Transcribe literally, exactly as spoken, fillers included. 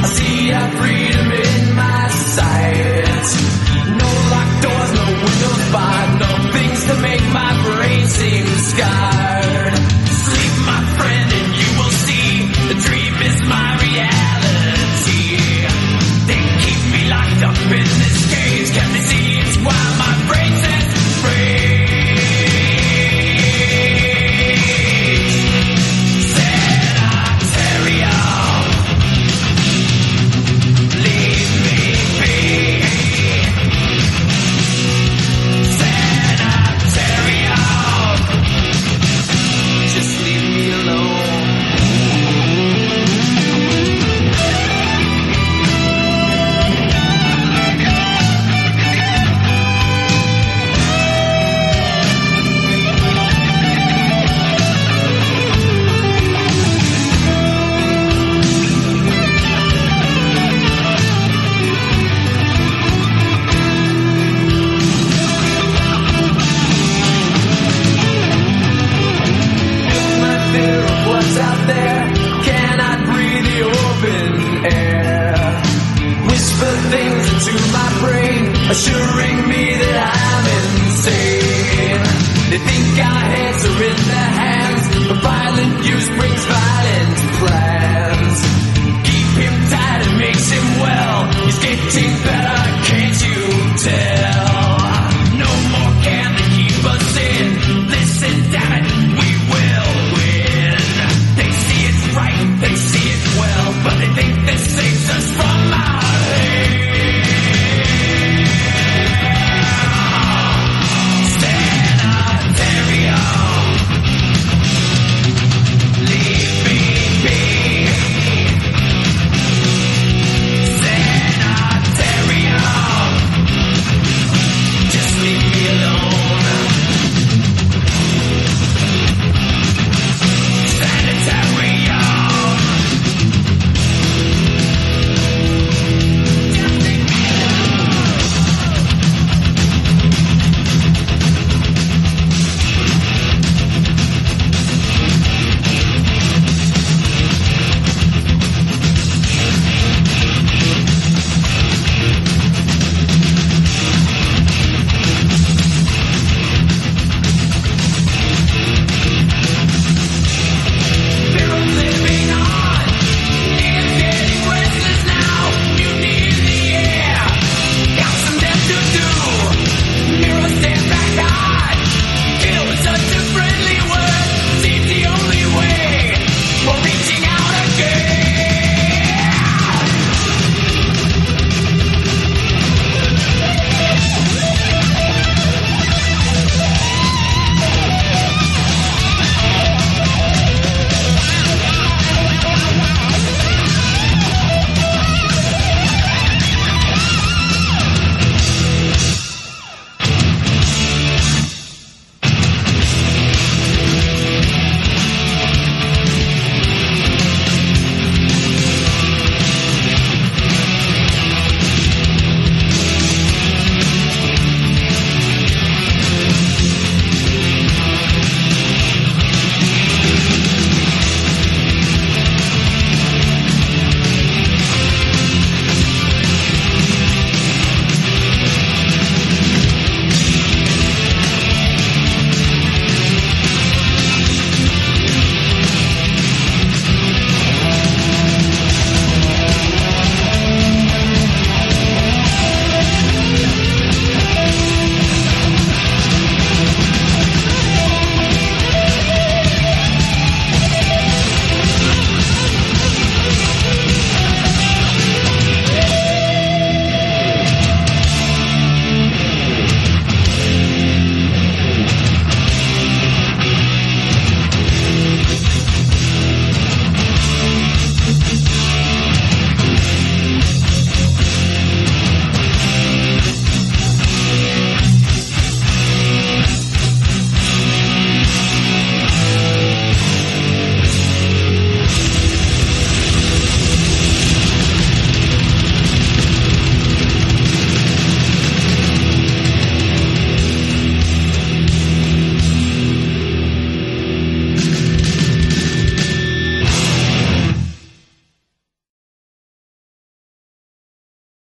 I see our freedom in my sight. No locked doors, no windows barred, no things to make my brain seem scarred. Sleep, my friend, and you will see the dream is my reality. They keep me locked up in this cage, kept me seeds while my brain sets free. Out there, cannot breathe the open air. Whisper things into my brain, assuring me that I'm insane. They think our heads are in their hands, but violent use brings violent plans. Keep him tight, it makes him well. He's getting better.